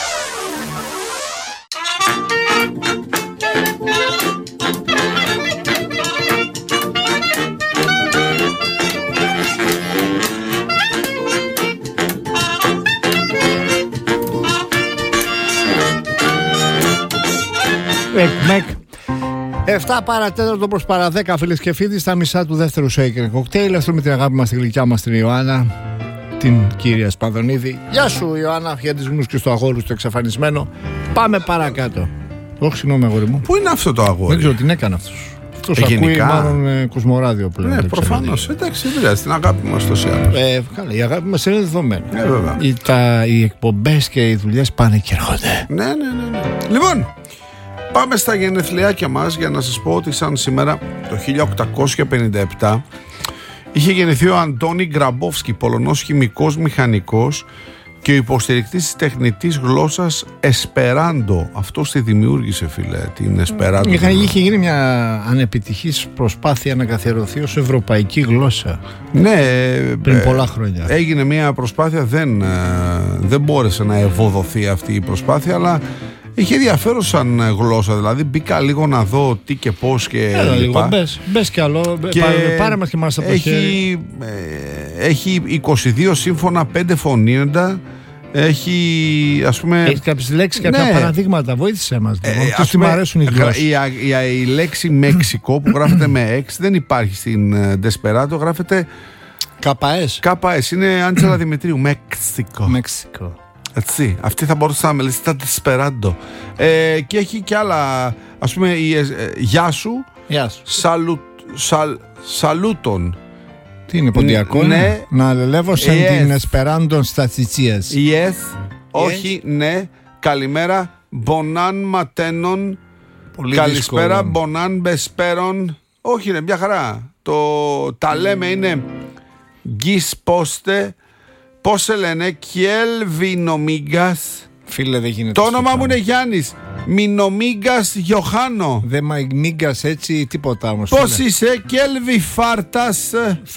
Εκ Μεκ. εφτά παρά τέταρτο προς παρά δέκα, φίλες και φίλοι, στα μισά του δεύτερου Shaker Cocktail. Αυτό με την αγάπη μας, τη γλυκιά μας την Ιωάννα, την κυρία Σπανδονίδη. Γεια σου Ιωάννα, χαιρετισμούς και στο αγόρι στο εξαφανισμένο. Πάμε παρακάτω. Όχι, συγγνώμη αγόρι μου. Πού είναι αυτό το αγόρι? Δεν ξέρω τι έκανε αυτός. Αυτός Ε, ακούει γενικά. μάλλον ε, Κοσμοράδιο πλέον. Ναι, δεν ξέρω. προφανώς. Εντάξει, δεν πειράζει. Την αγάπη μας τόσοι άλλους. Ε, καλά, η αγάπη μας είναι δεδομένη. Ε, βέβαια. Οι, τα, οι εκπομπές και οι δουλειές πάνε και έρχονται. Ναι, ναι, ναι, ναι. Λοιπόν, πάμε στα γενεθλιάκια μας για να σας πω ότι σαν σήμερα το χίλια οκτακόσια πενήντα επτά είχε γεννηθεί ο Αντώνι Γκραμπόφσκι, Πολωνός χημικός μηχανικός και ο υποστηρικτής της τεχνητής γλώσσας Εσπεράντο. Αυτός τη δημιούργησε, φίλε, την Εσπεράντο. Είχε, είχε γίνει μια ανεπιτυχής προσπάθεια να καθιερωθεί ως ευρωπαϊκή γλώσσα Ναι, πριν ε, πολλά χρόνια. έγινε μια προσπάθεια, δεν, ε, δεν μπόρεσε να ευοδοθεί αυτή η προσπάθεια, αλλά είχε ενδιαφέρον σαν γλώσσα. Δηλαδή μπήκα λίγο να δω τι και πώς και Έλα λίγο, λοιπά. μπες, μπες κι άλλο, Και πάρε, πάρε μας και μας από το χέρι. έχει, ε, έχει είκοσι δύο σύμφωνα, πέντε φωνήεντα. Έχει, ας πούμε, Έχεις κάποιες λέξεις, κάποια ναι. παραδείγματα, βοήθησέ μας. Ε, Λοιπόν. ας Τους τι πούμε, μ' αρέσουν οι γλώσσες. η, η, η λέξη Μέξικο που γράφεται με X δεν υπάρχει στην ε, Desperado, γράφεται Καπαές. ΚΑΠΑΕΣ. Είναι Άντζελα Δημητρίου. Μέξικο. Μεξικό. Έτσι. Αυτή θα μπορούσε να μιλήσει τα Desperado. Ε, και έχει και άλλα. Ας πούμε, η, ε, ε, γεια σου. Γεια σου. Σαλου, σαλ, σαλούτον. Τι είναι ποντιακό, Ναι. να αλελεύω σαν Yes. την Εσπεράντον στα Τσιτσίας. Yes. Όχι, ναι. Καλημέρα. Μπονάν ματένων. Πολύ Καλησπέρα. δύσκολο. Μπονάν μπεσπέρον. Όχι, είναι μια χαρά. Το, τα λέμε είναι γκις πόστε. Πώς σε λένε, Κιέλβινομίγκας. Φίλε, δεν γίνεται. Το αυτό όνομα μου πράγμα. είναι Γιάννης. Μινομίγκας Γιωχάνο. Δεν μίγκας έτσι τίποτα όμως. Πώς φίλε. είσαι, Κέλβι Φάρτας?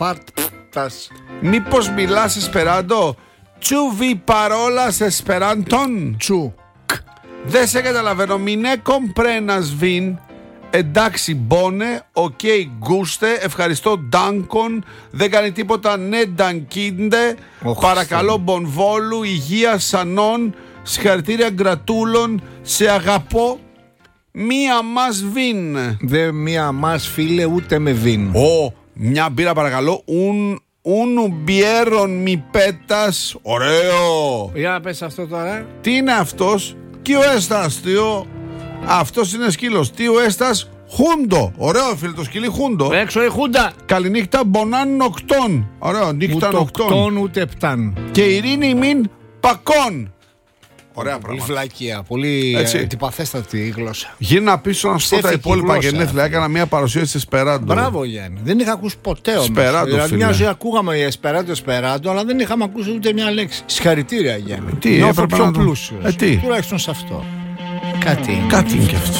Φάρτας. Μήπως μιλάς Εσπεράντο? Τσούβι παρόλας Εσπεράντον. Τσου. Δεν σε καταλαβαίνω. Μινέ κομπρένας βιν. Εντάξει, μπόνε, οκ, γκούστε, ευχαριστώ, Ντάνκον, δεν κάνει τίποτα, ναι, Ντανκίντε, Οχ, παρακαλώ, Χριστέ. Μπονβόλου, υγεία, Σανών, συγχαρητήρια, Γκρατούλων, σε αγαπώ, μία μας βιν. Δεν μία μας φίλε ούτε με βίν. Ω, μια μπύρα παρακαλώ, ουν, ουν μπιέρον μη πέτας, ωραίο. Για να πες αυτό τώρα. Τι είναι αυτός? Κύο έστας, τίο. Αυτός είναι σκύλος. Τίο έστας χούντο. Ωραίο, φίλε, το σκυλί χούντο. Έξω η Χούντα. Καληνύχτα μπονάν νοκτών. Ωραίο, νύχτα Ούτε νοκτών. οκτών ούτε επτάν. Και ειρήνη μην πακών. Ωραία Πολύ πράγματα. φλακία. Πολύ Έτσι. ε, τυπαθέστατη η γλώσσα. Γύρνα πίσω να σου πω τα Ψεύτικη υπόλοιπα γλώσσα. γενέθλια. Έκανα μια παρουσίαση της Εσπεράντο. Μπράβο Γιάννη. Δεν είχα ακούσει ποτέ όμως. Εσπεράντο, Δηλαδή φίλε. μια ζωή ακούγαμε η Εσπεράντο Εσπεράντο, αλλά δεν είχαμε ακούσει ούτε μια λέξη. Συγχαρητήρια Γιάννη. Τι, Νιώθω έπρεπε πιο να το- πλούσιος. Ε, τι? Τουλάχιστον σε αυτό. Κάτι είναι. Κάτι είναι και αυτό.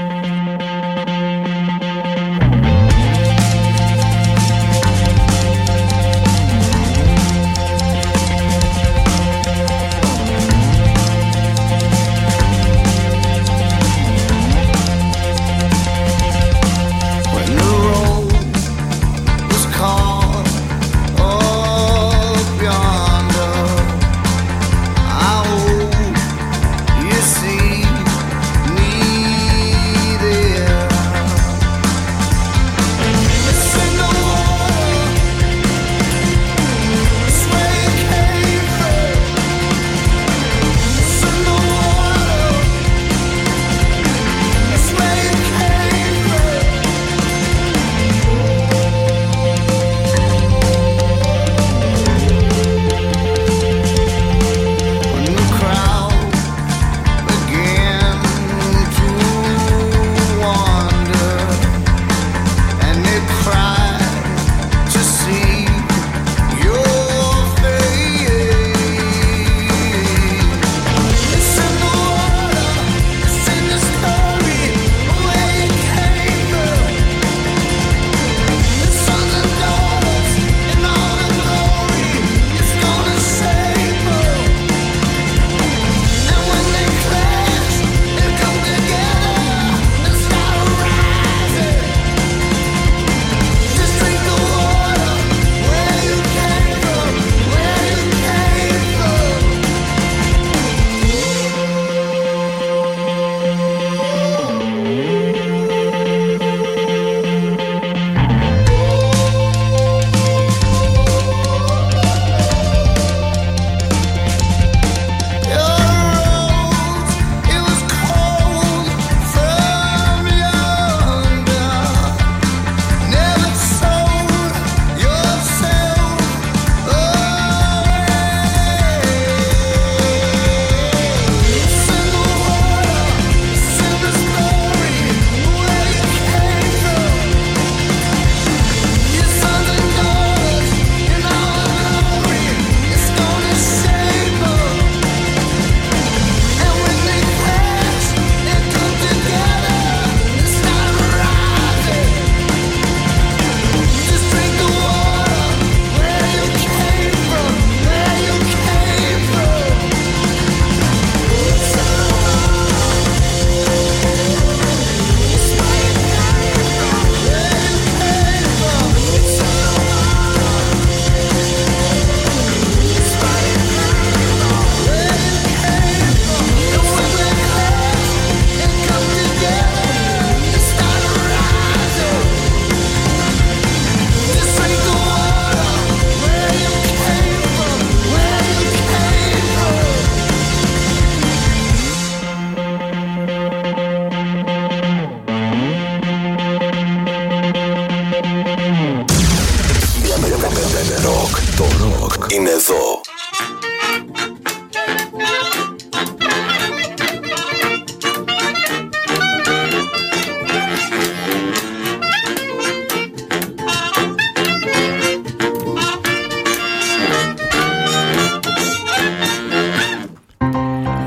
When the road was calm up yonder, I hope you see me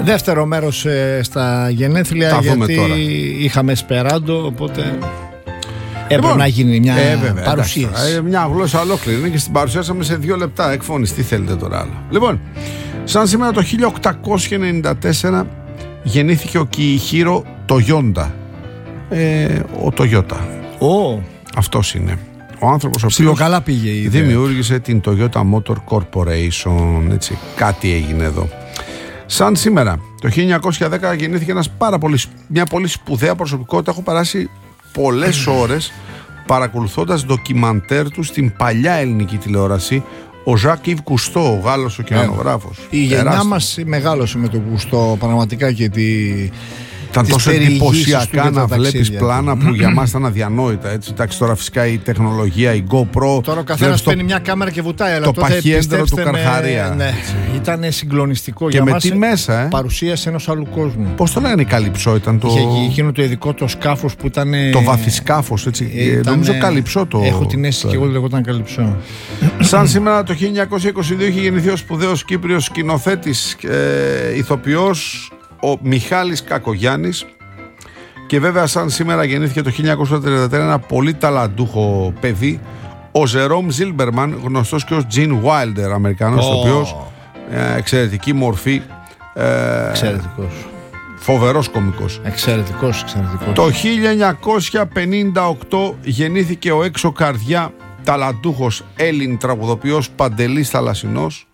Δεύτερο μέρος ε, στα γενέθλια, Τα δούμε γιατί τώρα. είχαμε Εσπεράντο, οπότε έπρεπε Λοιπόν, να γίνει μια ε, βέβαια, παρουσίαση. εντάξει, ε, μια γλώσσα ολόκληρη είναι και στην παρουσιάσαμε σε δύο λεπτά εκφώνηση. Τι θέλετε τώρα άλλο. Λοιπόν, σαν σήμερα το χίλια οκτακόσια ενενήντα τέσσερα γεννήθηκε ο Κιιχίρο Τογιόντα. Ε, ο Τογιώτα. Ω, Αυτός είναι. Ο άνθρωπος ο οποίος ψιλοκαλά πήγε η ιδέα. δημιούργησε την Toyota Motor Corporation. Έτσι, κάτι έγινε εδώ. Σαν σήμερα, το χίλια εννιακόσια δέκα γεννήθηκε ένας πάρα πολύ, μια πολύ σπουδαία προσωπικότητα. Έχω περάσει πολλές ώρες παρακολουθώντας ντοκιμαντέρ του στην παλιά ελληνική τηλεόραση. Ο Ζακ Ιβ Κουστό, ο Γάλλος ωκεανογράφος. Η γενιά Τεράστιο. μας μεγάλωσε με τον Κουστό πραγματικά και τη... Ήταν τις τόσο περιηγήσεις του εντυπωσιακά για τα να βλέπεις ταξίδια πλάνα που για μας ήταν αδιανόητα. Έτσι. Εντάξει, τώρα φυσικά η τεχνολογία, η GoPro. Τώρα ο καθένας βλέπεις το- παίρνει μια κάμερα και βουτάει, αλλά το τότε παχιέντερο του πιστέψτε με, Καρχαρία. ναι, ήταν συγκλονιστικό Και για με μας, τι μέσα, ε? παρουσίαση ενός άλλου κόσμου. Πώς το λέγανε, η Καλυψό ήταν το. Είχε εκείνο το ειδικό το σκάφος που ήταν. Το βαθισκάφος, έτσι. ε, Ε, ήταν- νομίζω Καλυψό το. Έχω την αίσθηση το- και εγώ λεγόταν Καλυψό. Σαν σήμερα το χίλια εννιακόσια είκοσι δύο είχε γεννηθεί ο σπουδαίος Κύπριος σκηνοθέτης, ε, ηθοποιός, ο Μιχάλης Κακογιάννης. Και βέβαια σαν σήμερα γεννήθηκε το χίλια εννιακόσια τριάντα τρία ένα πολύ ταλαντούχο παιδί, ο Ζερόμ Ζίλμπερμαν, γνωστός και ως Gene Wilder, Αμερικανός, Ω. ο οποίος ε, εξαιρετική μορφή, ε, Εξαιρετικός. φοβερός κωμικός. Εξαιρετικός, εξαιρετικός. Το χίλια εννιακόσια πενήντα οκτώ γεννήθηκε ο έξω καρδιά ταλαντούχος Έλλην τραγουδοποιός Παντελής Θαλασσινός.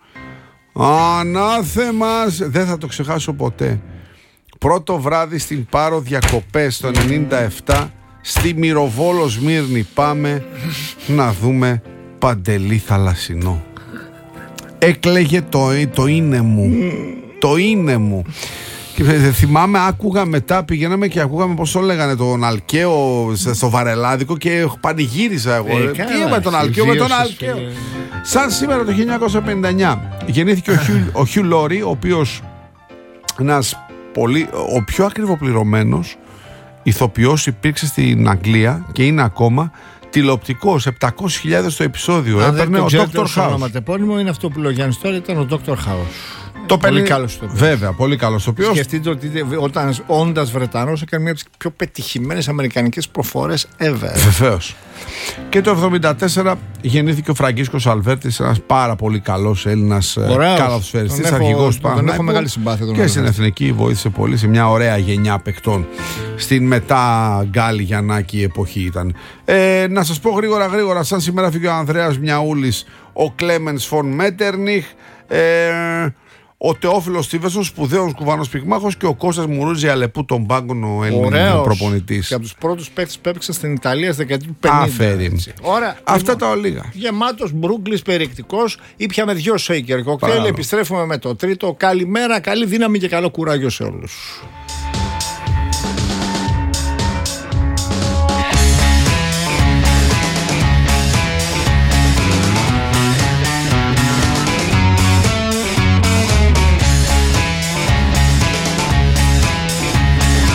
Ανάθεμας, δεν θα το ξεχάσω ποτέ. Πρώτο βράδυ στην Πάρο διακοπές το ενενήντα επτά, στη Μυροβόλο Σμύρνη πάμε να δούμε Παντελή Θαλασσινό. Έκλαιγε το, το είναι μου. Το είναι μου. Και θυμάμαι, άκουγα μετά, πηγαίναμε και ακούγαμε πώς το λέγανε τον Αλκαίο στο Βαρελάδικο και πανηγύριζα εγώ. Ε, Ε, καλά, τι με τον Αλκαίο, με τον βίωσες, Αλκαίο. φίλε. Σαν σήμερα το χίλια εννιακόσια πενήντα εννιά γεννήθηκε ο Χιου, ο Χιου Λόρι, ο οποίος ένας πολύ, ο πιο ακριβοπληρωμένος ηθοποιός υπήρξε στην Αγγλία και είναι ακόμα, τηλεοπτικός, επτακόσιες χιλιάδες το επεισόδιο. Αν δεν Έπαιρνε το ο ξέρετε Doctor ως House. ονοματεπώνυμο, είναι αυτό που λέει ο Γιάννης τώρα, ήταν ο Doctor House. Το Πολύ παίρνει- καλός ηθοποιός. Βέβαια, πολύ καλός ηθοποιός. Σκεφτείτε ότι όταν όντας Βρετανός έκανε μια από τις πιο πετυχημένες αμερικανικές προφορές ever. Βεβαίως. Και το εβδομήντα τέσσερα γεννήθηκε ο Φραγκίσκος Αλβέρτης, ένας πάρα πολύ καλός Έλληνας Ωραίος. καλαθοσφαιριστής, Τον έχω- αρχηγός του τον έχω Παναθηναϊκού. μεγάλη συμπάθεια τον Και στην Αλβέρτη. Εθνική βοήθησε πολύ σε μια ωραία γενιά παικτών. Στην μετά Γκάλι Γιαννάκη εποχή ήταν. Ε, να σας πω γρήγορα γρήγορα, σαν σήμερα φύγει ο Ανδρέας Μιαούλης, ο Κλέμενς Φον Μέτερνιχ, ε, ο Τεόφιλος Στίβεσον, σπουδαίος κουβανός πυγμάχος, και ο Κώστας Μουρούζη Αλεπού, τον πάγκον ο Έλληνας Ωραίος. προπονητής. Και από τους πρώτους παίκτες που έπαιξαν στην Ιταλία στη δεκαετία του πενήντα. Άφεριν. έτσι. Ωραία. Αυτά Λοιπόν, τα ολίγα. γεμάτος Μπρούγκλης περιεκτικός. Ήπιαμε δυο σέικερ κοκτέιλ. Μπράβο. Επιστρέφουμε με το τρίτο. Καλημέρα, καλή δύναμη και καλό κουράγιο σε όλους.